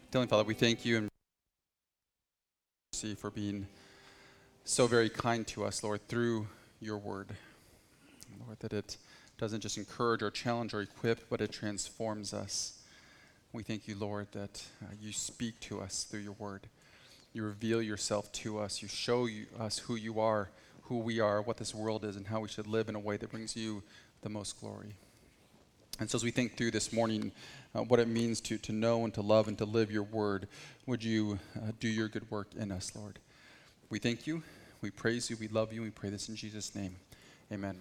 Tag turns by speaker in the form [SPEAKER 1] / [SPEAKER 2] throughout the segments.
[SPEAKER 1] Heavenly Father, we thank you and mercy for being so very kind to us, Lord, through your word. Lord, that it doesn't just encourage or challenge or equip, but it transforms us. We thank you, Lord, that you speak to us through your word. You reveal yourself to us. You show us who you are, who we are, what this world is, and how we should live in a way that brings you the most glory. And so as we think through this morning, what it means to know and to love and to live your word, would you do your good work in us, Lord? We thank you, we praise you, we love you, and we pray this in Jesus' name. Amen.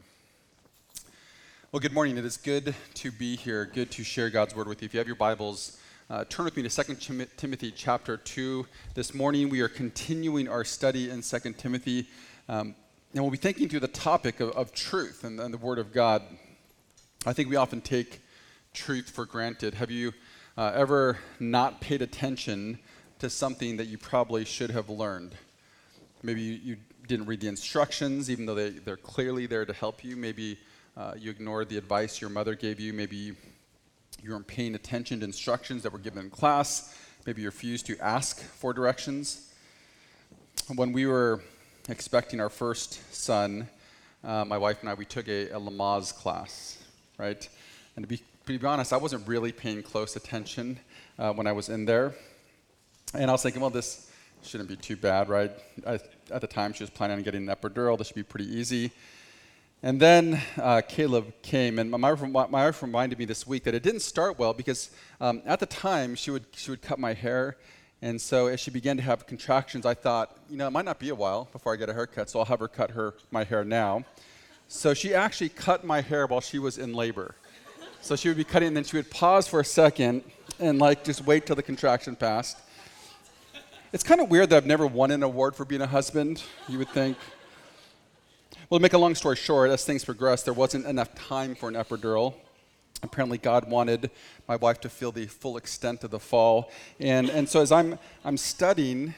[SPEAKER 1] Well, good morning. It is good to be here, good to share God's word with you. If you have your Bibles, turn with me to 2 Timothy chapter 2. This morning we are continuing our study in 2 Timothy, and we'll be thinking through the topic of truth and the word of God. I think we often take truth for granted. Have you ever not paid attention to something that you probably should have learned? Maybe you didn't read the instructions, even though they're clearly there to help you. Maybe you ignored the advice your mother gave you. Maybe you weren't paying attention to instructions that were given in class. Maybe you refused to ask for directions. When we were expecting our first son, my wife and I, we took a Lamaze class. Right? And to be honest, I wasn't really paying close attention when I was in there. And I was thinking, well, this shouldn't be too bad, right? At the time, she was planning on getting an epidural. This should be pretty easy. And then Caleb came, and my wife reminded me this week that it didn't start well because at the time, she would cut my hair. And so as she began to have contractions, I thought, it might not be a while before I get a haircut, so I'll have her cut my hair now. So she actually cut my hair while she was in labor. So she would be cutting, and then she would pause for a second and just wait till the contraction passed. It's kind of weird that I've never won an award for being a husband, you would think. Well, to make a long story short, as things progressed, there wasn't enough time for an epidural. Apparently, God wanted my wife to feel the full extent of the fall. And so as I'm studying,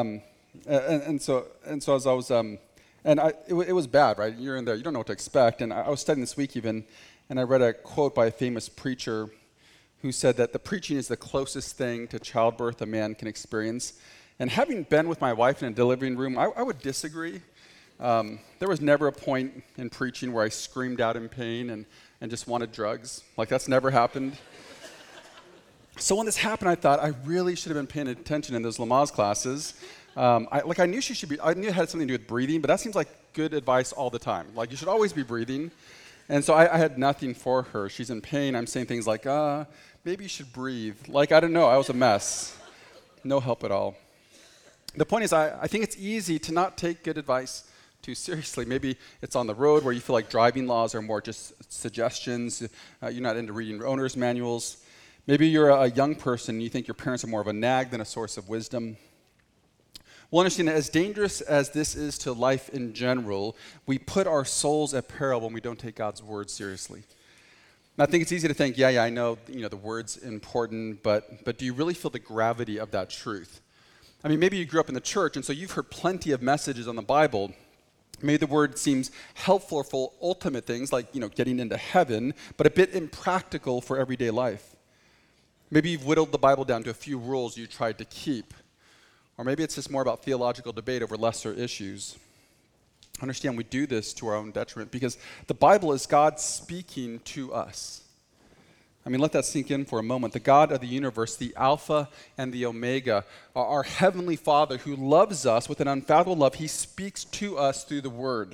[SPEAKER 1] and so as I was... it was bad, right? You're in there, you don't know what to expect. And I was studying this week even, and I read a quote by a famous preacher who said that the preaching is the closest thing to childbirth a man can experience. And having been with my wife in a delivering room, I would disagree. There was never a point in preaching where I screamed out in pain and just wanted drugs. That's never happened. So when this happened, I thought I really should have been paying attention in those Lamaze classes. I knew I knew it had something to do with breathing, but that seems like good advice all the time. You should always be breathing. And so I had nothing for her. She's in pain. I'm saying things like, maybe you should breathe. I don't know. I was a mess. No help at all. The point is, I think it's easy to not take good advice too seriously. Maybe it's on the road where you feel like driving laws are more just suggestions. You're not into reading owner's manuals. Maybe you're a young person and you think your parents are more of a nag than a source of wisdom. Well, understand that as dangerous as this is to life in general, we put our souls at peril when we don't take God's word seriously. And I think it's easy to think, yeah, I know, the word's important, but do you really feel the gravity of that truth? I mean, maybe you grew up in the church, and so you've heard plenty of messages on the Bible. Maybe the word seems helpful for ultimate things like, getting into heaven, but a bit impractical for everyday life. Maybe you've whittled the Bible down to a few rules you tried to keep. Or maybe it's just more about theological debate over lesser issues. Understand, we do this to our own detriment because the Bible is God speaking to us. I mean, let that sink in for a moment. The God of the universe, the Alpha and the Omega, our Heavenly Father who loves us with an unfathomable love, He speaks to us through the Word.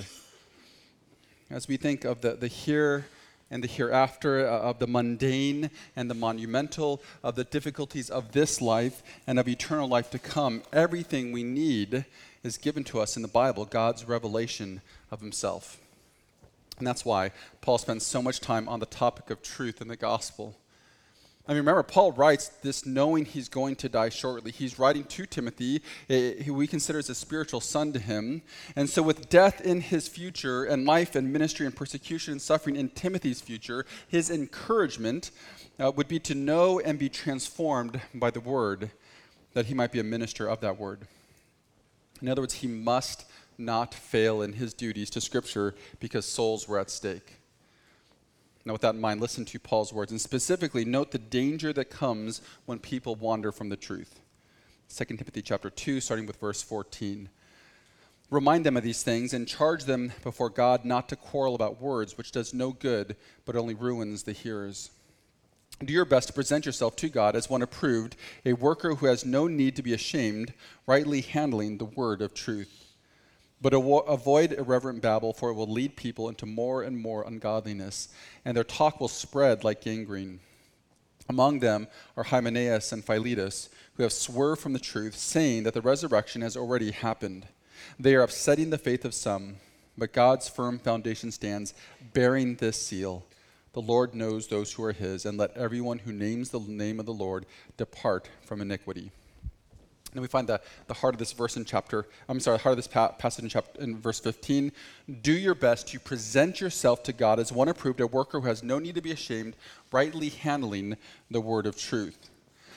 [SPEAKER 1] As we think of the here and the hereafter, of the mundane and the monumental, of the difficulties of this life and of eternal life to come, everything we need is given to us in the Bible, God's revelation of Himself. And that's why Paul spends so much time on the topic of truth in the gospel. I mean, remember, Paul writes this knowing he's going to die shortly. He's writing to Timothy, who he considers a spiritual son to him. And so with death in his future and life and ministry and persecution and suffering in Timothy's future, his encouragement would be to know and be transformed by the word, that he might be a minister of that word. In other words, he must not fail in his duties to Scripture because souls were at stake. Now, with that in mind, listen to Paul's words, and specifically note the danger that comes when people wander from the truth. 2 Timothy chapter 2, starting with verse 14. Remind them of these things and charge them before God not to quarrel about words, which does no good, but only ruins the hearers. Do your best to present yourself to God as one approved, a worker who has no need to be ashamed, rightly handling the word of truth. But avoid irreverent babble, for it will lead people into more and more ungodliness, and their talk will spread like gangrene. Among them are Hymenaeus and Philetus, who have swerved from the truth, saying that the resurrection has already happened. They are upsetting the faith of some, but God's firm foundation stands, bearing this seal. The Lord knows those who are his, and let everyone who names the name of the Lord depart from iniquity. And we find the heart of this verse heart of this passage in verse 15. Do your best to present yourself to God as one approved, a worker who has no need to be ashamed, rightly handling the word of truth.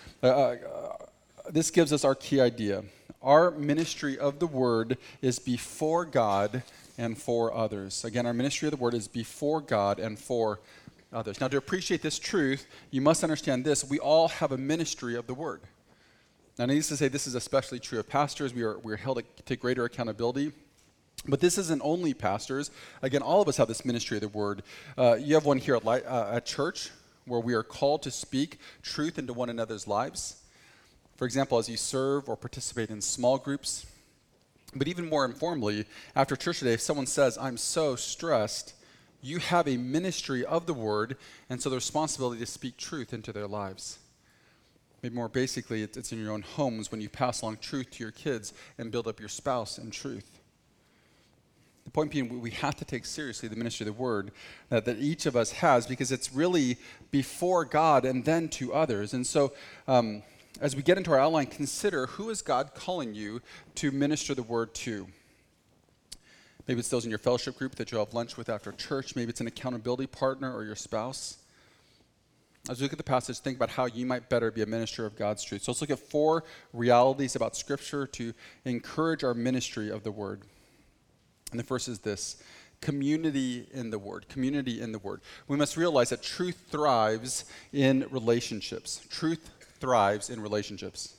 [SPEAKER 1] This gives us our key idea. Our ministry of the word is before God and for others. Again, our ministry of the word is before God and for others. Now, to appreciate this truth, you must understand this. We all have a ministry of the word. Now, needless to say, this is especially true of pastors. We're held to greater accountability. But this isn't only pastors. Again, all of us have this ministry of the word. You have one here at church where we are called to speak truth into one another's lives. For example, as you serve or participate in small groups. But even more informally, after church today, if someone says, I'm so stressed, you have a ministry of the word, and so the responsibility to speak truth into their lives. Maybe more basically, it's in your own homes when you pass along truth to your kids and build up your spouse in truth. The point being, we have to take seriously the ministry of the word that each of us has, because it's really before God and then to others. And so as we get into our outline, consider, who is God calling you to minister the word to? Maybe it's those in your fellowship group that you'll have lunch with after church. Maybe it's an accountability partner or your spouse. As we look at the passage, think about how you might better be a minister of God's truth. So let's look at 4 realities about Scripture to encourage our ministry of the Word. And the first is this: community in the Word. Community in the Word. We must realize that truth thrives in relationships. Truth thrives in relationships.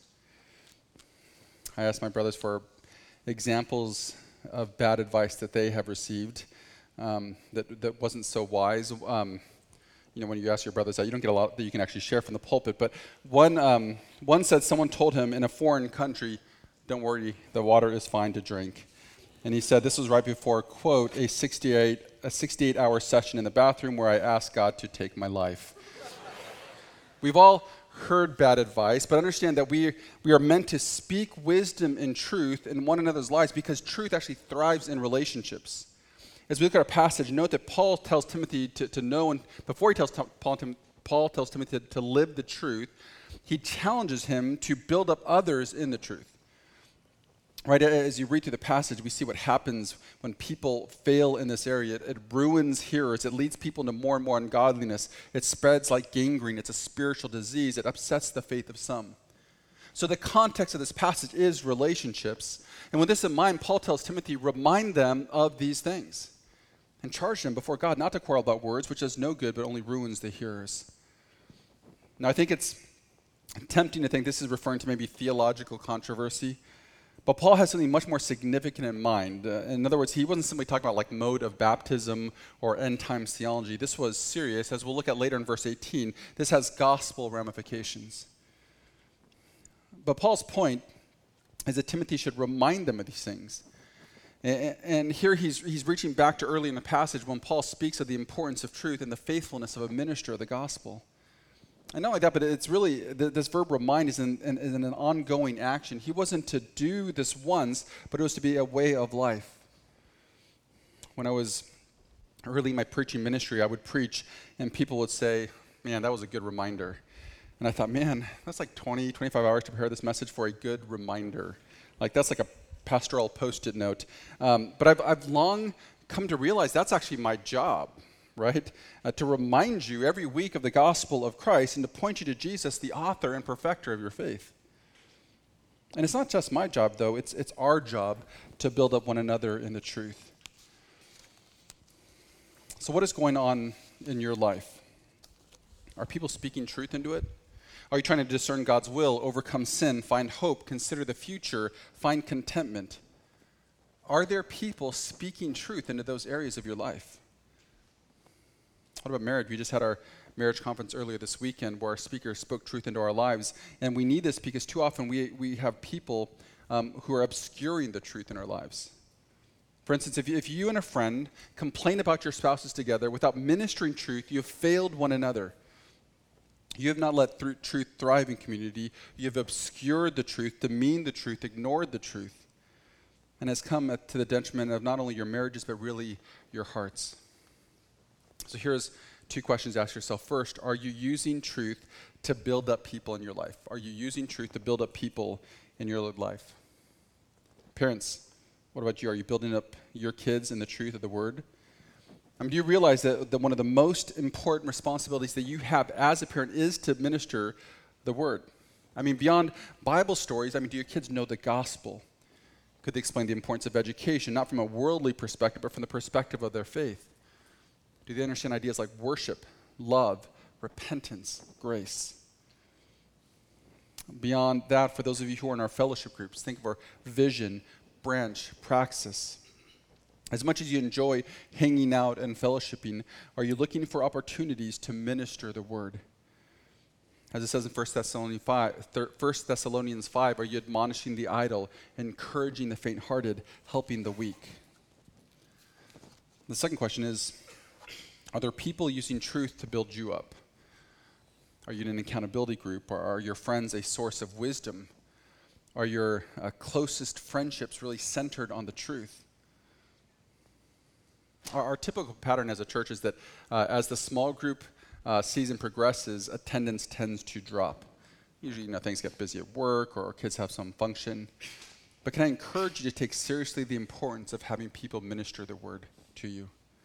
[SPEAKER 1] I asked my brothers for examples of bad advice that they have received that wasn't so wise. When you ask your brothers that, you don't get a lot that you can actually share from the pulpit. But one said someone told him in a foreign country, don't worry, the water is fine to drink. And he said this was right before, quote, a 68-hour session in the bathroom where I asked God to take my life. We've all heard bad advice, but understand that we are meant to speak wisdom and truth in one another's lives, because truth actually thrives in relationships. As we look at our passage, note that Paul tells Timothy to know, and before he tells Paul tells Timothy to live the truth, he challenges him to build up others in the truth. Right, as you read through the passage, we see what happens when people fail in this area. It ruins hearers. It leads people into more and more ungodliness. It spreads like gangrene. It's a spiritual disease. It upsets the faith of some. So the context of this passage is relationships. And with this in mind, Paul tells Timothy, remind them of these things and charge them before God not to quarrel about words, which does no good but only ruins the hearers. Now, I think it's tempting to think this is referring to maybe theological controversy. But Paul has something much more significant in mind. In other words, he wasn't simply talking about like mode of baptism or end times theology. This was serious. As we'll look at later in verse 18, this has gospel ramifications. But Paul's point is that Timothy should remind them of these things. And here he's reaching back to early in the passage when Paul speaks of the importance of truth and the faithfulness of a minister of the gospel. And not only that, but it's really, this verb remind is in an ongoing action. He wasn't to do this once, but it was to be a way of life. When I was early in my preaching ministry, I would preach, and people would say, man, that was a good reminder. And I thought, man, that's like 20, 25 hours to prepare this message for a good reminder. Like, that's like a pastoral Post-it note. But I've long come to realize that's actually my job. Right? To remind you every week of the gospel of Christ and to point you to Jesus, the author and perfecter of your faith. And it's not just my job, though. It's our job to build up one another in the truth. So what is going on in your life, are people speaking truth into it? Are you trying to discern God's will, overcome sin, find hope, consider the future, find contentment? Are there people speaking truth into those areas of your life? What about marriage? We just had our marriage conference earlier this weekend where our speaker spoke truth into our lives. And we need this because too often we have people who are obscuring the truth in our lives. For instance, if you and a friend complain about your spouses together without ministering truth, you have failed one another. You have not let truth thrive in community. You have obscured the truth, demeaned the truth, ignored the truth, and has come to the detriment of not only your marriages, but really your hearts. So here's 2 questions to ask yourself. First, are you using truth to build up people in your life? Are you using truth to build up people in your life? Parents, what about you? Are you building up your kids in the truth of the word? Do you realize that one of the most important responsibilities that you have as a parent is to minister the word? Beyond Bible stories, do your kids know the gospel? Could they explain the importance of education, not from a worldly perspective, but from the perspective of their faith? Do they understand ideas like worship, love, repentance, grace? Beyond that, for those of you who are in our fellowship groups, think of our vision, branch, praxis. As much as you enjoy hanging out and fellowshipping, are you looking for opportunities to minister the word? As it says in 1 Thessalonians 5, are you admonishing the idle, encouraging the faint-hearted, helping the weak? The second question is, are there people using truth to build you up? Are you in an accountability group, or are your friends a source of wisdom? Are your closest friendships really centered on the truth? Our typical pattern as a church is that as the small group season progresses, attendance tends to drop. Usually, things get busy at work or kids have some function. But can I encourage you to take seriously the importance of having people minister the word to you?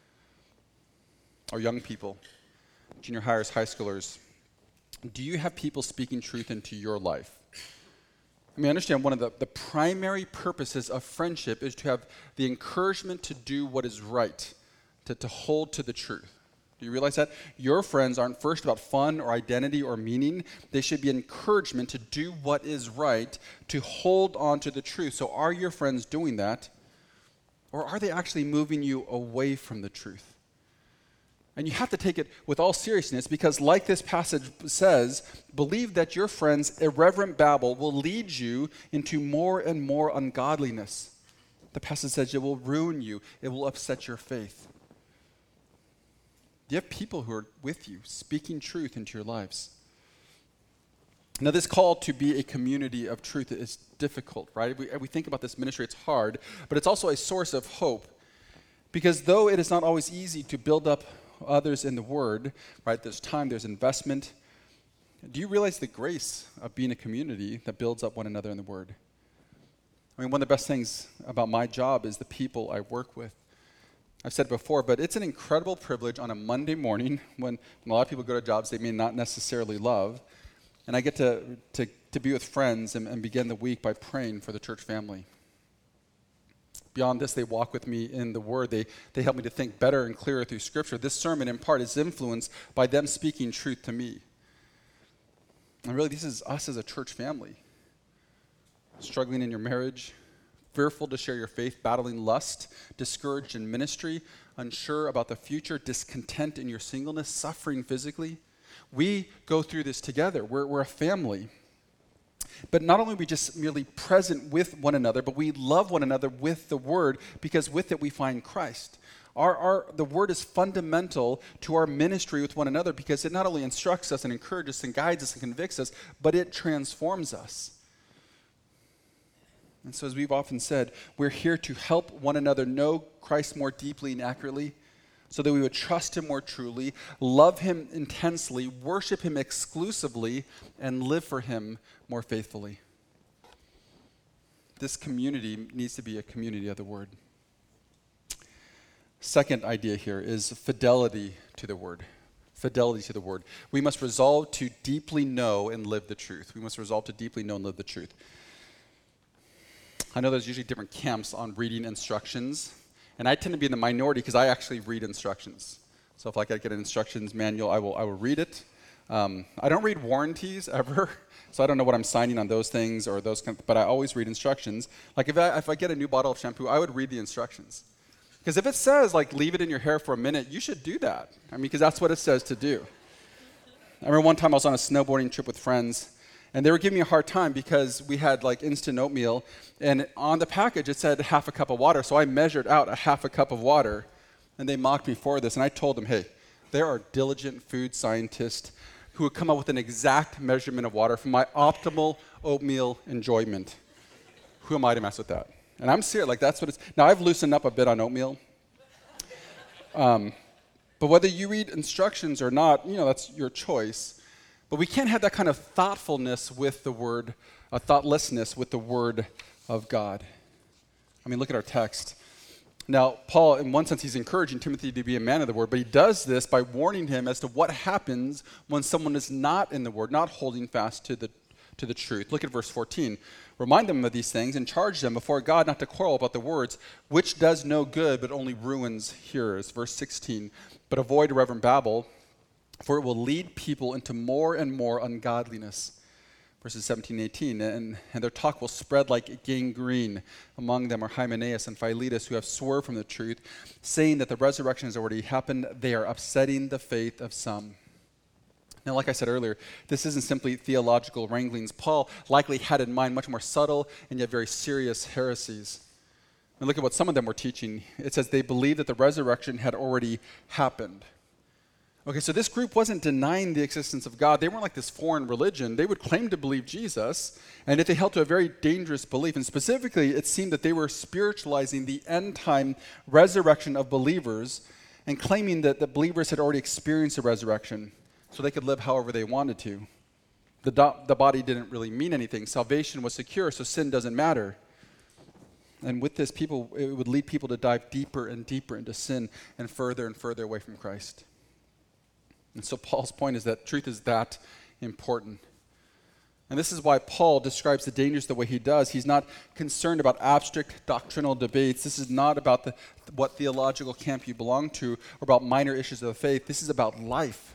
[SPEAKER 1] Or young people, junior hires, high schoolers, do you have people speaking truth into your life? Understand one of the primary purposes of friendship is to have the encouragement to do what is right, to hold to the truth. Do you realize that? Your friends aren't first about fun or identity or meaning. They should be encouragement to do what is right, to hold on to the truth. So are your friends doing that? Or are they actually moving you away from the truth? And you have to take it with all seriousness because, like this passage says, believe that your friends' irreverent babble will lead you into more and more ungodliness. The passage says it will ruin you. It will upset your faith. Do you have people who are with you, speaking truth into your lives? Now, this call to be a community of truth is difficult, right? We think about this ministry, it's hard, but it's also a source of hope. Because though it is not always easy to build up others in the word, right? There's time, there's investment. Do you realize the grace of being a community that builds up one another in the word? One of the best things about my job is the people I work with. I've said it before, but it's an incredible privilege on a Monday morning when a lot of people go to jobs they may not necessarily love, and I get to be with friends and begin the week by praying for the church family. Beyond this, they walk with me in the Word. They help me to think better and clearer through Scripture. This sermon, in part, is influenced by them speaking truth to me. And really, this is us as a church family. Struggling in your marriage, fearful to share your faith, battling lust, discouraged in ministry, unsure about the future, discontent in your singleness, suffering physically. We go through this together. We're a family. But not only are we just merely present with one another, but we love one another with the Word, because with it we find Christ. The Word is fundamental to our ministry with one another because it not only instructs us and encourages us and guides us and convicts us, but it transforms us. And so as we've often said, we're here to help one another know Christ more deeply and accurately so that we would trust Him more truly, love Him intensely, worship Him exclusively, and live for Him more faithfully. This community needs to be a community of the Word. Second idea here is fidelity to the Word. Fidelity to the Word. We must resolve to deeply know and live the truth. We must resolve to deeply know and live the truth. I know there's usually different camps on reading instructions, and I tend to be in the minority because I actually read instructions. So if like I get an instructions manual, I will read it. I don't read warranties ever, so I don't know what I'm signing on those things or those but I always read instructions. Like if I get a new bottle of shampoo, I would read the instructions. Because if it says, like, leave it in your hair for a minute, you should do that. I mean, because that's what it says to do. I remember one time I was on a snowboarding trip with friends, and they were giving me a hard time because we had, like, instant oatmeal, and on the package it said half a cup of water, so I measured out a half a cup of water, and they mocked me for this, and I told them, hey, there are diligent food scientists who would come up with an exact measurement of water for my optimal oatmeal enjoyment. Who am I to mess with that? And I'm serious, like that's what it's, now I've loosened up a bit on oatmeal. But whether you read instructions or not, that's your choice. But we can't have that kind of thoughtfulness with the word, thoughtlessness with the word of God. I mean, look at our text. Now, Paul, in one sense, he's encouraging Timothy to be a man of the word, but he does this by warning him as to what happens when someone is not in the word, not holding fast to the truth. Look at verse 14. Remind them of these things and charge them before God not to quarrel about the words, which does no good but only ruins hearers. Verse 16. But avoid irreverent babble, for it will lead people into more and more ungodliness. Verses 17 and 18. And their talk will spread like gangrene. Among them are Hymenaeus and Philetus, who have swerved from the truth, saying that the resurrection has already happened. They are upsetting the faith of some. Now, like I said earlier, this isn't simply theological wranglings. Paul likely had in mind much more subtle and yet very serious heresies. And look at what some of them were teaching. It says they believed that the resurrection had already happened. Okay, so this group wasn't denying the existence of God. They weren't like this foreign religion. They would claim to believe Jesus, and yet they held to a very dangerous belief. And specifically, it seemed that they were spiritualizing the end-time resurrection of believers and claiming that the believers had already experienced the resurrection, so they could live however they wanted to. The body didn't really mean anything. Salvation was secure, so sin doesn't matter. And with this, it would lead people to dive deeper and deeper into sin and further away from Christ. And so Paul's point is that truth is that important. And this is why Paul describes the dangers the way he does. He's not concerned about abstract doctrinal debates. This is not about what theological camp you belong to or about minor issues of the faith. This is about life.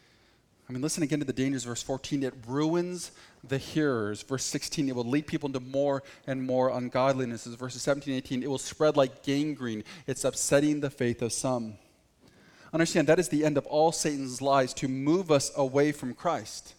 [SPEAKER 1] I mean, listen again to the dangers. Verse 14, it ruins the hearers. Verse 16, it will lead people into more and more ungodliness. Verses 17 and 18, it will spread like gangrene. It's upsetting the faith of some. Understand, that is the end of all Satan's lies, to move us away from Christ.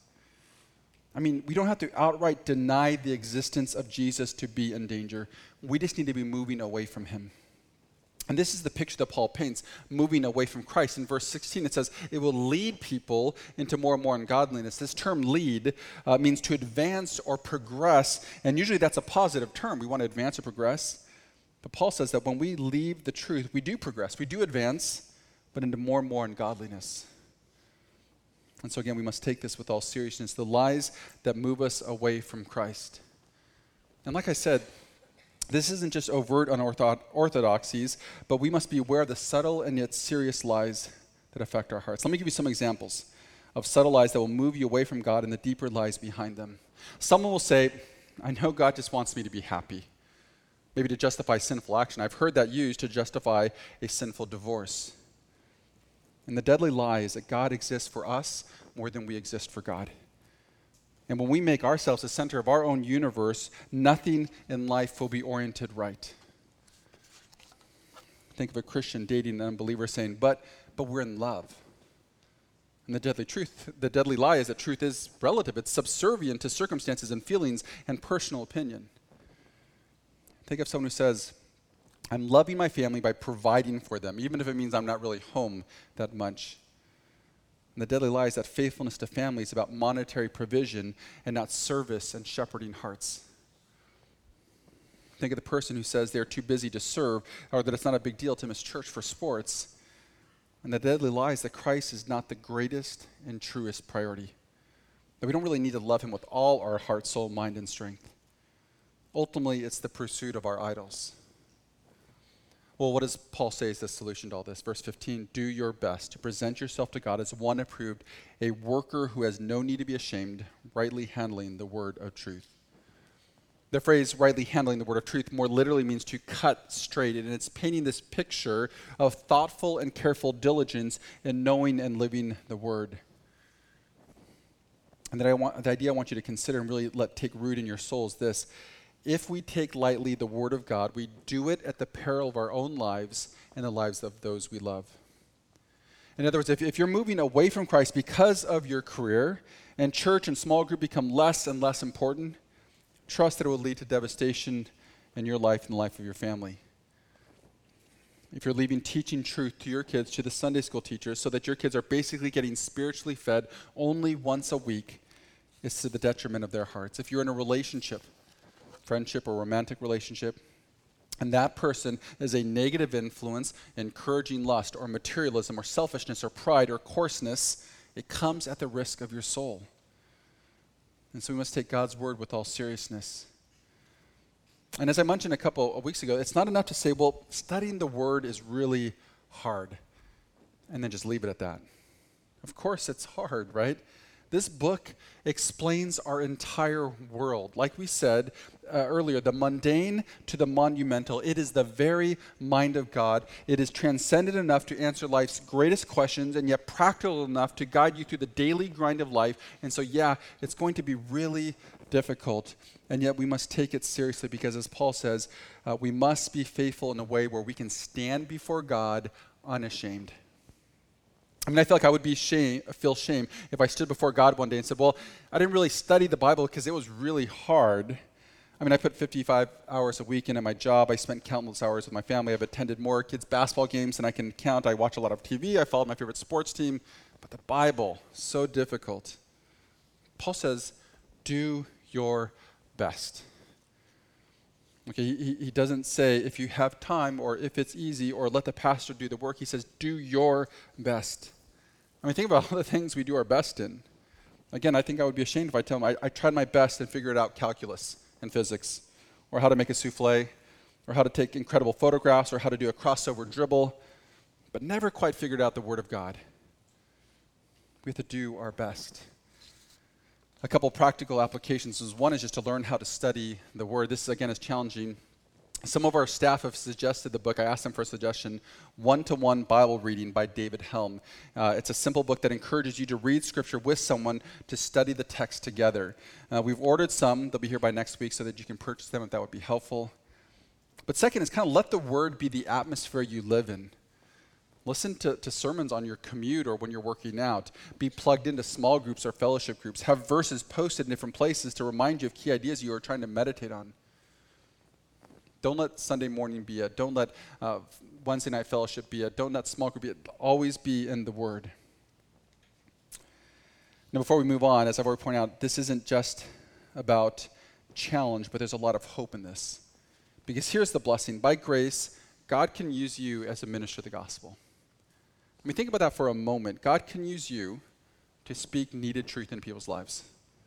[SPEAKER 1] I mean, we don't have to outright deny the existence of Jesus to be in danger. We just need to be moving away from him. And this is the picture that Paul paints, moving away from Christ. In verse 16, it says, it will lead people into more and more ungodliness. This term lead means to advance or progress, and usually that's a positive term. We want to advance or progress. But Paul says that when we leave the truth, we do progress, we do advance, but into more and more ungodliness. And so again, we must take this with all seriousness, the lies that move us away from Christ. And like I said, this isn't just overt unorthodoxies, but we must be aware of the subtle and yet serious lies that affect our hearts. Let me give you some examples of subtle lies that will move you away from God and the deeper lies behind them. Someone will say, I know God just wants me to be happy, maybe to justify sinful action. I've heard that used to justify a sinful divorce. And the deadly lie is that God exists for us more than we exist for God. And when we make ourselves the center of our own universe, nothing in life will be oriented right. Think of a Christian dating an unbeliever saying, but we're in love. And the deadly lie is that truth is relative. It's subservient to circumstances and feelings and personal opinion. Think of someone who says, I'm loving my family by providing for them, even if it means I'm not really home that much. And the deadly lie is that faithfulness to family is about monetary provision and not service and shepherding hearts. Think of the person who says they're too busy to serve, or that it's not a big deal to miss church for sports. And the deadly lie is that Christ is not the greatest and truest priority. That we don't really need to love him with all our heart, soul, mind, and strength. Ultimately, it's the pursuit of our idols. Well, what does Paul say is the solution to all this? Verse 15, do your best to present yourself to God as one approved, a worker who has no need to be ashamed, rightly handling the word of truth. The phrase rightly handling the word of truth more literally means to cut straight, and it's painting this picture of thoughtful and careful diligence in knowing and living the word. And the idea I want you to consider and really let take root in your soul is this. If we take lightly the word of God, we do it at the peril of our own lives and the lives of those we love. In other words, if you're moving away from Christ because of your career and church and small group become less and less important, trust that it will lead to devastation in your life and the life of your family. If you're leaving teaching truth to your kids, to the Sunday school teachers, so that your kids are basically getting spiritually fed only once a week, it's to the detriment of their hearts. If you're in a relationship, friendship or romantic relationship, and that person is a negative influence, encouraging lust or materialism or selfishness or pride or coarseness, it comes at the risk of your soul. And so we must take God's word with all seriousness. And as I mentioned a couple of weeks ago, it's not enough to say, well, studying the word is really hard, and then just leave it at that. Of course it's hard, right? This book explains our entire world. Like we said earlier, the mundane to the monumental. It is the very mind of God. It is transcendent enough to answer life's greatest questions and yet practical enough to guide you through the daily grind of life. And so, yeah, it's going to be really difficult. And yet we must take it seriously because, as Paul says, we must be faithful in a way where we can stand before God unashamed. I mean, I feel like I would feel shame if I stood before God one day and said, well, I didn't really study the Bible because it was really hard. I mean, I put 55 hours a week into my job. I spent countless hours with my family. I've attended more kids' basketball games than I can count. I watch a lot of TV. I followed my favorite sports team. But the Bible, so difficult. Paul says, do your best. Okay, he doesn't say if you have time or if it's easy or let the pastor do the work. He says do your best. I mean, think about all the things we do our best in. Again, I think I would be ashamed if I tell him I tried my best and figured out calculus and physics or how to make a souffle or how to take incredible photographs or how to do a crossover dribble, but never quite figured out the Word of God. We have to do our best. A couple practical applications. One is just to learn how to study the Word. This, again, is challenging. Some of our staff have suggested the book. I asked them for a suggestion, One-to-One Bible Reading by David Helm. It's a simple book that encourages you to read Scripture with someone to study the text together. We've ordered some. They'll be here by next week so that you can purchase them if that would be helpful. But second is kind of let the Word be the atmosphere you live in. Listen to sermons on your commute or when you're working out. Be plugged into small groups or fellowship groups. Have verses posted in different places to remind you of key ideas you are trying to meditate on. Don't let Sunday morning be it. Don't let Wednesday night fellowship be it. Don't let small group be it. Always be in the Word. Now, before we move on, as I've already pointed out, this isn't just about challenge, but there's a lot of hope in this. Because here's the blessing. By grace, God can use you as a minister of the gospel. I mean, think about that for a moment. God can use you to speak needed truth in people's lives.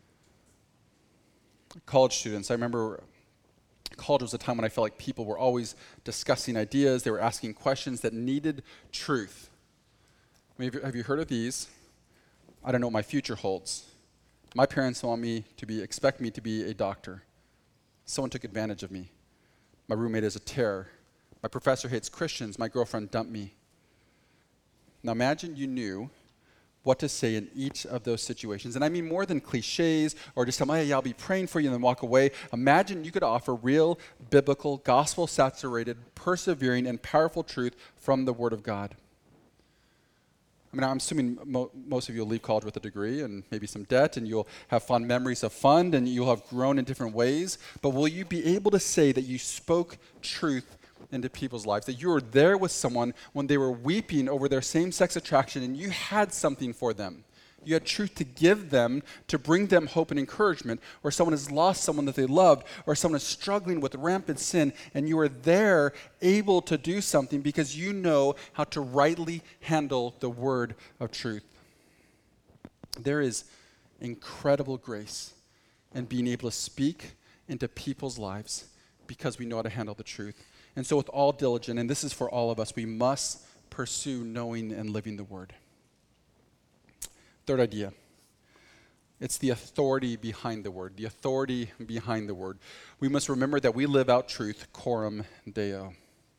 [SPEAKER 1] College students, I remember college was a time when I felt like people were always discussing ideas. They were asking questions that needed truth. I mean, have you heard of these? I don't know what my future holds. My parents expect me to be a doctor. Someone took advantage of me. My roommate is a terror. My professor hates Christians. My girlfriend dumped me. Now imagine you knew what to say in each of those situations. And I mean more than cliches or just tell them, hey, I'll be praying for you and then walk away. Imagine you could offer real, biblical, gospel-saturated, persevering, and powerful truth from the Word of God. I mean, I'm assuming most of you will leave college with a degree and maybe some debt, and you'll have fond memories of fun, and you'll have grown in different ways. But will you be able to say that you spoke truth into people's lives, that you were there with someone when they were weeping over their same-sex attraction and you had something for them? You had truth to give them, to bring them hope and encouragement, or someone has lost someone that they loved, or someone is struggling with rampant sin, and you are there able to do something because you know how to rightly handle the word of truth. There is incredible grace in being able to speak into people's lives because we know how to handle the truth. And so with all diligence, and this is for all of us, we must pursue knowing and living the word. Third idea, It's the authority behind the word, the authority behind the word. We must remember that we live out truth, coram Deo.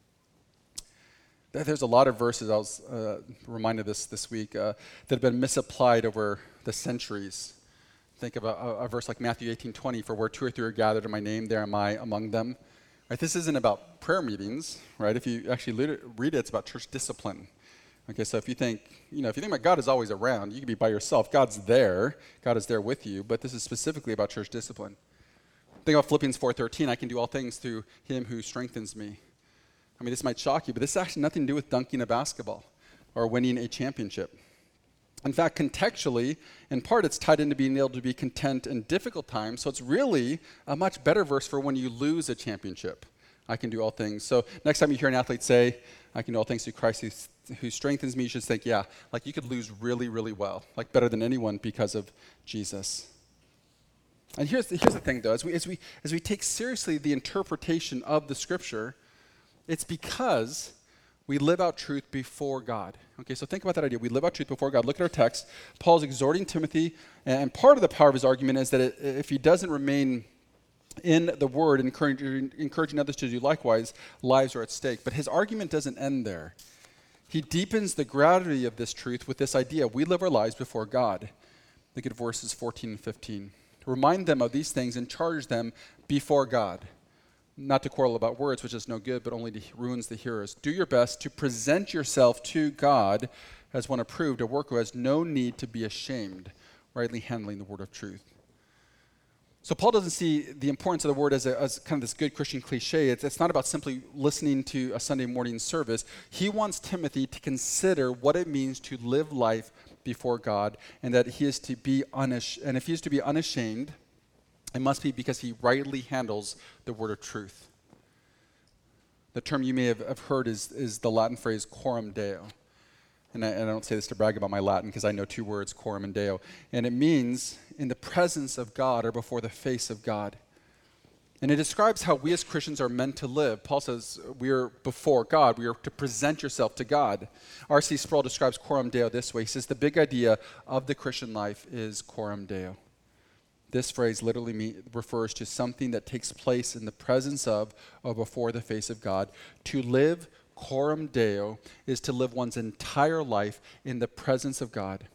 [SPEAKER 1] There's a lot of verses, I was reminded this week, that have been misapplied over the centuries. Think of a verse like Matthew 18:20, for where two or three are gathered in my name, there am I among them. Right? This isn't about prayer meetings, right? If you actually read it, it's about church discipline. Okay, so if you think about God is always around, you can be by yourself. God's there. God is there with you, but this is specifically about church discipline. Think about Philippians 4:13, I can do all things through him who strengthens me. I mean, this might shock you, but this has actually nothing to do with dunking a basketball or winning a championship. In fact, contextually, in part, it's tied into being able to be content in difficult times, so it's really a much better verse for when you lose a championship. I can do all things. So next time you hear an athlete say, I can do all things through Christ who strengthens me, you should think, yeah, like you could lose really, really well, like better than anyone because of Jesus. And here's the thing, though. As we take seriously the interpretation of the Scripture, it's because we live out truth before God. Okay, so think about that idea. We live out truth before God. Look at our text. Paul's exhorting Timothy, and part of the power of his argument is that if he doesn't remain in the Word, encouraging others to do likewise, lives are at stake. But his argument doesn't end there. He deepens the gravity of this truth with this idea. We live our lives before God. Look at verses 14 and 15. Remind them of these things and charge them before God. Not to quarrel about words, which is no good, but only ruins the hearers. Do your best to present yourself to God as one approved, a worker who has no need to be ashamed, rightly handling the word of truth. So Paul doesn't see the importance of the word as kind of this good Christian cliche. It's not about simply listening to a Sunday morning service. He wants Timothy to consider what it means to live life before God, and that he is to be and if he is to be unashamed, it must be because he rightly handles the word of truth. The term you may have heard is the Latin phrase coram Deo. And I don't say this to brag about my Latin because I know two words, coram and Deo. And it means in the presence of God or before the face of God. And it describes how we as Christians are meant to live. Paul says we are before God. We are to present yourself to God. R.C. Sproul describes coram Deo this way. He says the big idea of the Christian life is coram Deo. This phrase literally refers to something that takes place in the presence of or before the face of God. To live coram Deo is to live one's entire life in the presence of God,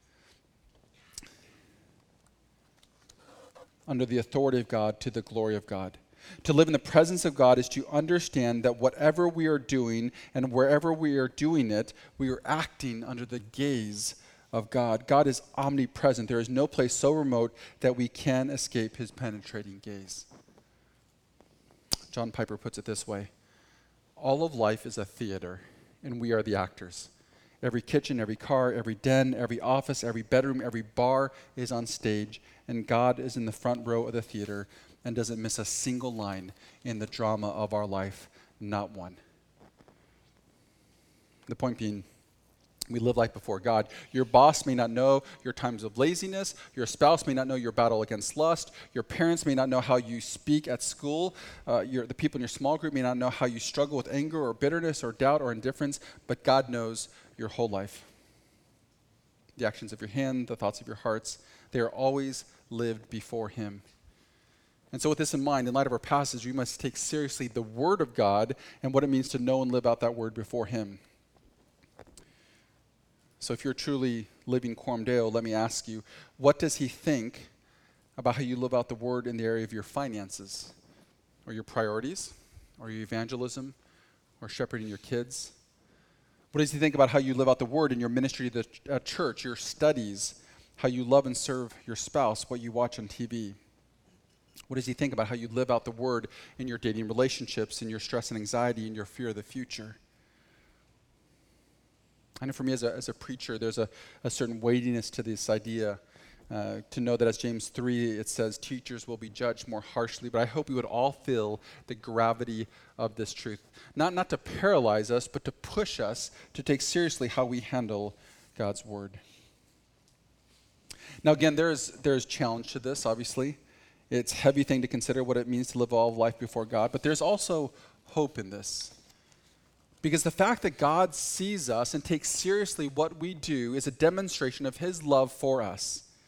[SPEAKER 1] under the authority of God, to the glory of God. To live in the presence of God is to understand that whatever we are doing and wherever we are doing it, we are acting under the gaze of God. God is omnipresent. There is no place so remote that we can escape his penetrating gaze. John Piper puts it this way: all of life is a theater, and we are the actors. Every kitchen, every car, every den, every office, every bedroom, every bar is on stage, and God is in the front row of the theater and doesn't miss a single line in the drama of our life, not one. The point being, we live life before God. Your boss may not know your times of laziness. Your spouse may not know your battle against lust. Your parents may not know how you speak at school. The people in your small group may not know how you struggle with anger or bitterness or doubt or indifference, but God knows your whole life. The actions of your hand, the thoughts of your hearts, they are always lived before him. And so with this in mind, in light of our passage, we must take seriously the word of God and what it means to know and live out that word before him. So if you're truly living coram Deo, let me ask you, what does he think about how you live out the word in the area of your finances, or your priorities, or your evangelism, or shepherding your kids? What does he think about how you live out the word in your ministry to the church, your studies, how you love and serve your spouse, what you watch on TV? What does he think about how you live out the word in your dating relationships, in your stress and anxiety, in your fear of the future? I know for me as a preacher, there's a certain weightiness to this idea, to know that as James 3, it says, teachers will be judged more harshly, but I hope we would all feel the gravity of this truth. Not to paralyze us, but to push us to take seriously how we handle God's word. Now again, there's challenge to this, obviously. It's a heavy thing to consider what it means to live all of life before God, but there's also hope in this. Because the fact that God sees us and takes seriously what we do is a demonstration of his love for us.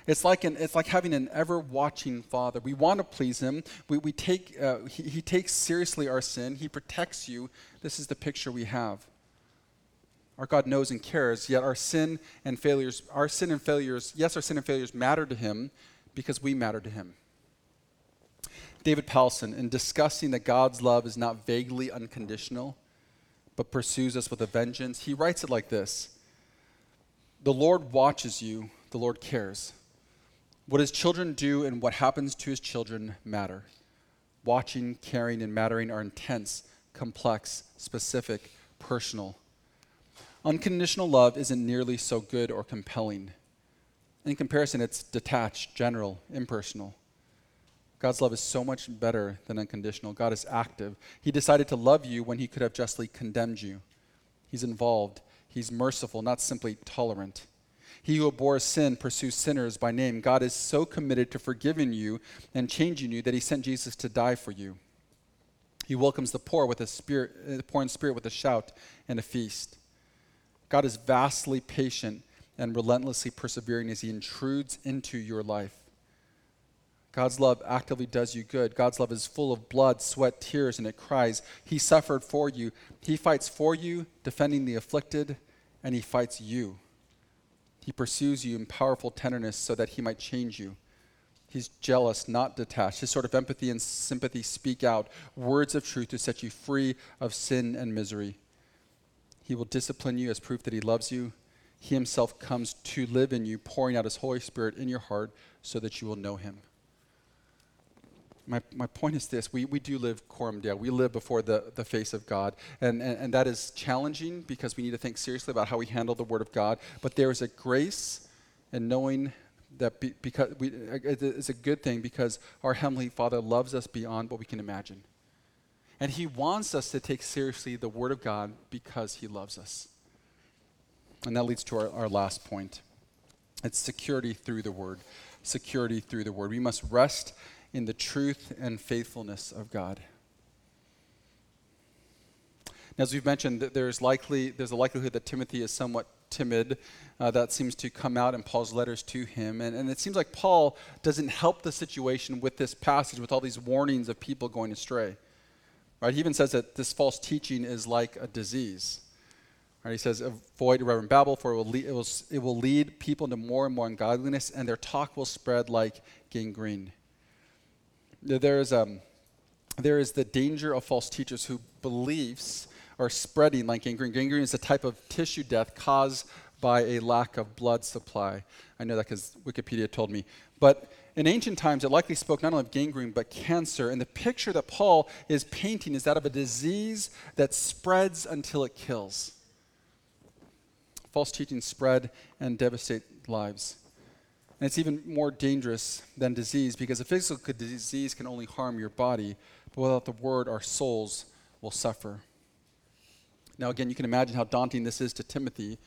[SPEAKER 1] It's like having an ever-watching Father. We want to please him. He takes seriously our sin. He protects you. This is the picture we have. Our God knows and cares, yet our sin and failures matter to him because we matter to him. David Powlison, in discussing that God's love is not vaguely unconditional, but pursues us with a vengeance, he writes it like this: "The Lord watches you, the Lord cares. What his children do and what happens to his children matter. Watching, caring, and mattering are intense, complex, specific, personal. Unconditional love isn't nearly so good or compelling. In comparison, it's detached, general, impersonal. God's love is so much better than unconditional. God is active. He decided to love you when he could have justly condemned you. He's involved. He's merciful, not simply tolerant. He who abhors sin pursues sinners by name. God is so committed to forgiving you and changing you that he sent Jesus to die for you. He welcomes the poor in spirit with a shout and a feast. God is vastly patient and relentlessly persevering as he intrudes into your life. God's love actively does you good. God's love is full of blood, sweat, tears, and it cries. He suffered for you. He fights for you, defending the afflicted, and he fights you. He pursues you in powerful tenderness so that he might change you. He's jealous, not detached. His sort of empathy and sympathy speak out words of truth to set you free of sin and misery. He will discipline you as proof that he loves you. He himself comes to live in you, pouring out his Holy Spirit in your heart so that you will know him." My point is this: we do live coram Deo. We live before the face of God. And that is challenging because we need to think seriously about how we handle the Word of God. But there is a grace in knowing that it's a good thing because our Heavenly Father loves us beyond what we can imagine. And he wants us to take seriously the Word of God because he loves us. And that leads to our last point. It's security through the Word. Security through the Word. We must rest in the truth and faithfulness of God. Now, as we've mentioned, there's a likelihood that Timothy is somewhat timid. That seems to come out in Paul's letters to him. And it seems like Paul doesn't help the situation with this passage, with all these warnings of people going astray. Right? He even says that this false teaching is like a disease. Right? He says, "Avoid irreverent babble, for it will lead people into more and more ungodliness, and their talk will spread like gangrene." There is the danger of false teachers who beliefs are spreading like gangrene. Gangrene is a type of tissue death caused by a lack of blood supply. I know that because Wikipedia told me. But in ancient times, it likely spoke not only of gangrene, but cancer. And the picture that Paul is painting is that of a disease that spreads until it kills. False teaching spread and devastate lives. And it's even more dangerous than disease because a physical disease can only harm your body, but without the Word, our souls will suffer. Now, again, you can imagine how daunting this is to Timothy.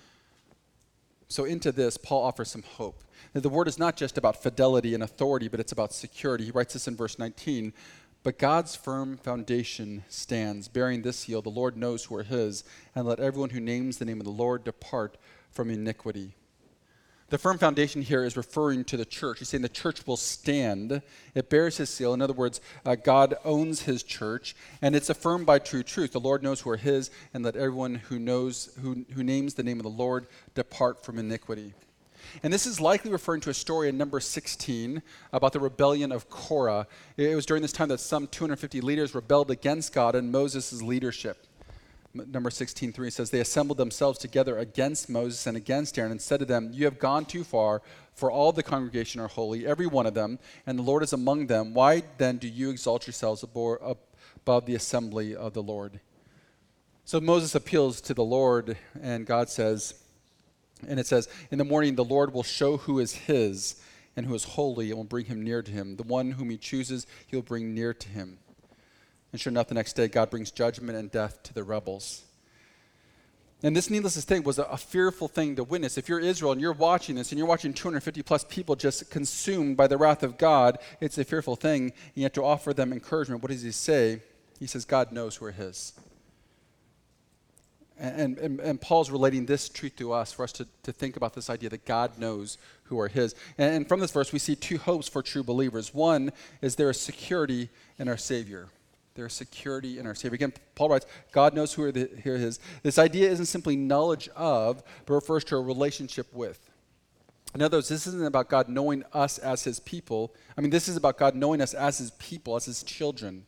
[SPEAKER 1] So into this, Paul offers some hope. That the Word is not just about fidelity and authority, but it's about security. He writes this in verse 19, "But God's firm foundation stands, bearing this seal, the Lord knows who are his, and let everyone who names the name of the Lord depart from iniquity." The firm foundation here is referring to the church. He's saying the church will stand. It bears his seal. In other words, God owns his church, and it's affirmed by true truth. The Lord knows who are his, and let everyone who names the name of the Lord depart from iniquity. And this is likely referring to a story in Numbers 16 about the rebellion of Korah. It was during this time that some 250 leaders rebelled against God and Moses' leadership. Numbers 16:3 says, "They assembled themselves together against Moses and against Aaron and said to them, 'You have gone too far, for all the congregation are holy, every one of them, and the Lord is among them. Why then do you exalt yourselves above the assembly of the Lord?'" So Moses appeals to the Lord, and God says, and it says, "In the morning the Lord will show who is his and who is holy and will bring him near to him. The one whom he chooses he will bring near to him." And sure enough, the next day, God brings judgment and death to the rebels. And this, needless to say, was a fearful thing to witness. If you're Israel and you're watching this and you're watching 250 plus people just consumed by the wrath of God, it's a fearful thing. And you have to offer them encouragement. What does he say? He says, God knows who are his. And Paul's relating this truth to us for us to think about this idea that God knows who are his. And from this verse, we see two hopes for true believers. One is there is security in our Savior. There is security in our Savior. Again, Paul writes, God knows who are his. This idea isn't simply knowledge of, but refers to a relationship with. In other words, this isn't about God knowing us as his people. This is about God knowing us as his people, as his children.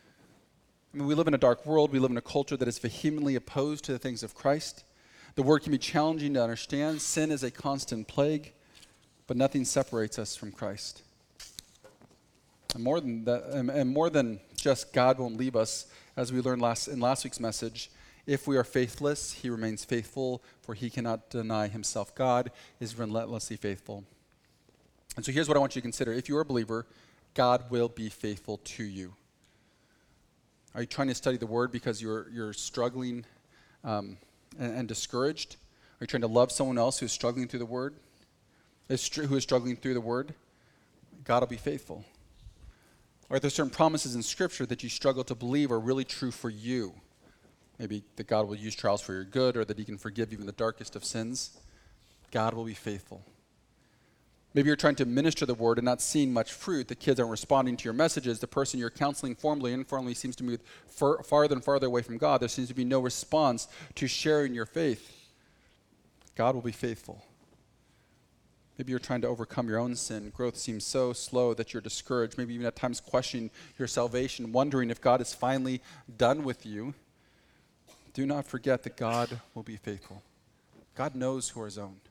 [SPEAKER 1] We live in a dark world. We live in a culture that is vehemently opposed to the things of Christ. The word can be challenging to understand. Sin is a constant plague, but nothing separates us from Christ. And more than that, and more than just God won't leave us, as we learned in last week's message, if we are faithless, he remains faithful, for he cannot deny himself. God is relentlessly faithful. And so here's what I want you to consider. If you're a believer, God will be faithful to you. Are you trying to study the Word because you're struggling and discouraged? Are you trying to love someone else who's struggling through the Word? Who is struggling through the Word? God will be faithful. Or are there certain promises in Scripture that you struggle to believe are really true for you? Maybe that God will use trials for your good, or that he can forgive even the darkest of sins. God will be faithful. Maybe you're trying to minister the word and not seeing much fruit. The kids aren't responding to your messages. The person you're counseling formally or informally seems to move farther and farther away from God. There seems to be no response to sharing your faith. God will be faithful. Maybe you're trying to overcome your own sin. Growth seems so slow that you're discouraged. Maybe even at times questioning your salvation, wondering if God is finally done with you. Do not forget that God will be faithful. God knows who are his own.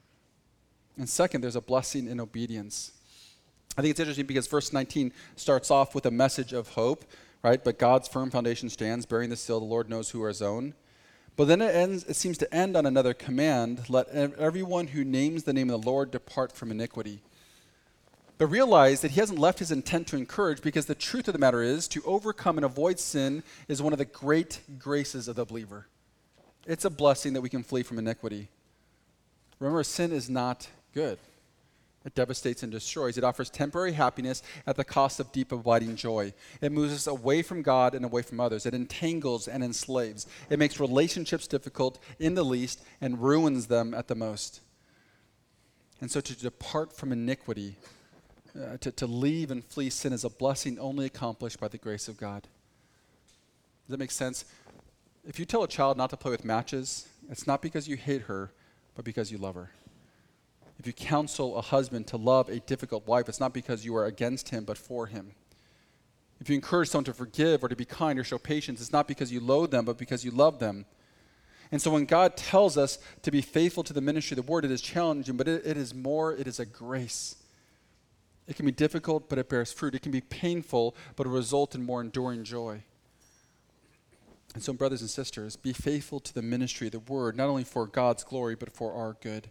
[SPEAKER 1] And second, there's a blessing in obedience. I think it's interesting because verse 19 starts off with a message of hope, right? But God's firm foundation stands, bearing the seal, the Lord knows who are his own. But then it seems to end on another command, let everyone who names the name of the Lord depart from iniquity. But realize that he hasn't left his intent to encourage, because the truth of the matter is to overcome and avoid sin is one of the great graces of the believer. It's a blessing that we can flee from iniquity. Remember, sin is not good. It devastates and destroys. It offers temporary happiness at the cost of deep abiding joy. It moves us away from God and away from others. It entangles and enslaves. It makes relationships difficult in the least and ruins them at the most. And so to depart from iniquity, to leave and flee sin, is a blessing only accomplished by the grace of God. Does that make sense? If you tell a child not to play with matches, it's not because you hate her, but because you love her. If you counsel a husband to love a difficult wife, it's not because you are against him, but for him. If you encourage someone to forgive or to be kind or show patience, it's not because you loathe them, but because you love them. And so when God tells us to be faithful to the ministry of the word, it is challenging, but it is more, it is a grace. It can be difficult, but it bears fruit. It can be painful, but it will result in more enduring joy. And so, brothers and sisters, be faithful to the ministry of the word, not only for God's glory, but for our good.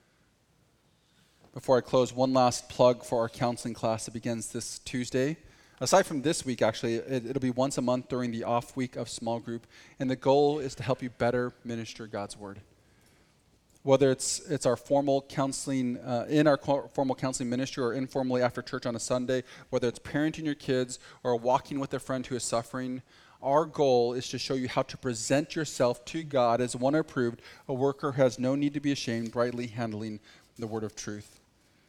[SPEAKER 1] Before I close, one last plug for our counseling class that begins this Tuesday. Aside from this week, actually, it'll be once a month during the off week of small group, and the goal is to help you better minister God's word. Whether it's our formal counseling, in our formal counseling ministry, or informally after church on a Sunday, whether it's parenting your kids or walking with a friend who is suffering, our goal is to show you how to present yourself to God as one approved, a worker who has no need to be ashamed, rightly handling the word of truth.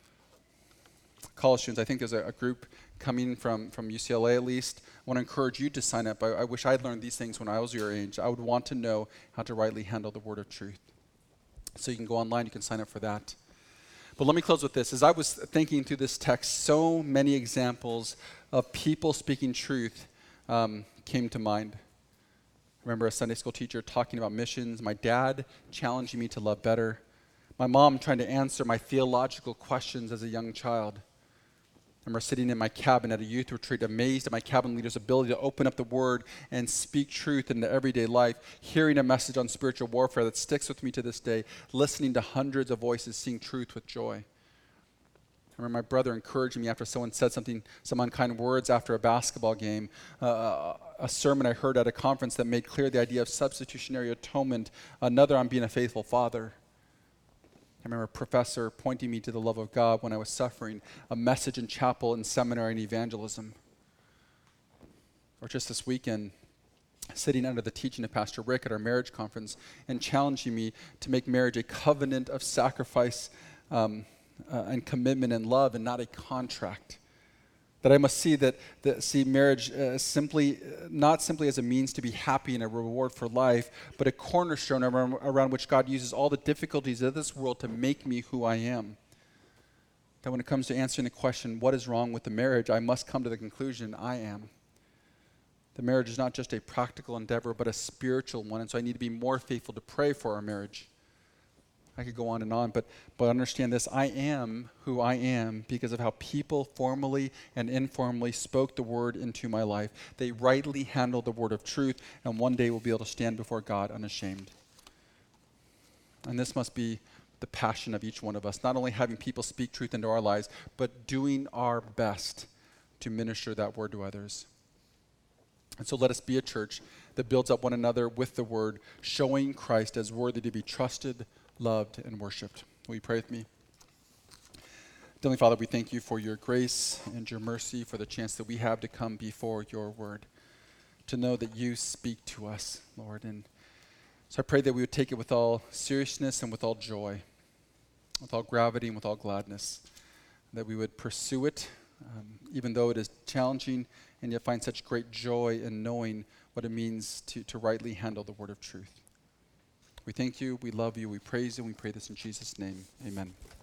[SPEAKER 1] College students, I think there's a group coming from UCLA at least. I want to encourage you to sign up. I wish I'd learned these things when I was your age. I would want to know how to rightly handle the word of truth. So you can go online, you can sign up for that. But let me close with this. As I was thinking through this text, so many examples of people speaking truth came to mind. I remember a Sunday school teacher talking about missions, my dad challenging me to love better, my mom trying to answer my theological questions as a young child. I remember sitting in my cabin at a youth retreat, amazed at my cabin leader's ability to open up the word and speak truth into everyday life, hearing a message on spiritual warfare that sticks with me to this day, listening to hundreds of voices, seeing truth with joy. I remember my brother encouraging me after someone said some unkind words after a basketball game, a sermon I heard at a conference that made clear the idea of substitutionary atonement, another on being a faithful father. I remember a professor pointing me to the love of God when I was suffering, a message in chapel and seminary and evangelism. Or just this weekend, sitting under the teaching of Pastor Rick at our marriage conference and challenging me to make marriage a covenant of sacrifice and commitment and love and not a contract. That I must see marriage not simply as a means to be happy and a reward for life, but a cornerstone around which God uses all the difficulties of this world to make me who I am. That when it comes to answering the question, what is wrong with the marriage, I must come to the conclusion, I am. The marriage is not just a practical endeavor, but a spiritual one, and so I need to be more faithful to pray for our marriage. I could go on, but understand this, I am who I am because of how people formally and informally spoke the word into my life. They rightly handled the word of truth, and one day we'll be able to stand before God unashamed. And this must be the passion of each one of us, not only having people speak truth into our lives, but doing our best to minister that word to others. And so let us be a church that builds up one another with the word, showing Christ as worthy to be trusted, loved, and worshiped. Will you pray with me? Heavenly Father, we thank you for your grace and your mercy, for the chance that we have to come before your word, to know that you speak to us, Lord. And so I pray that we would take it with all seriousness and with all joy, with all gravity and with all gladness, that we would pursue it, even though it is challenging, and yet find such great joy in knowing what it means to rightly handle the word of truth. We thank you, we love you, we praise you, and we pray this in Jesus' name. Amen.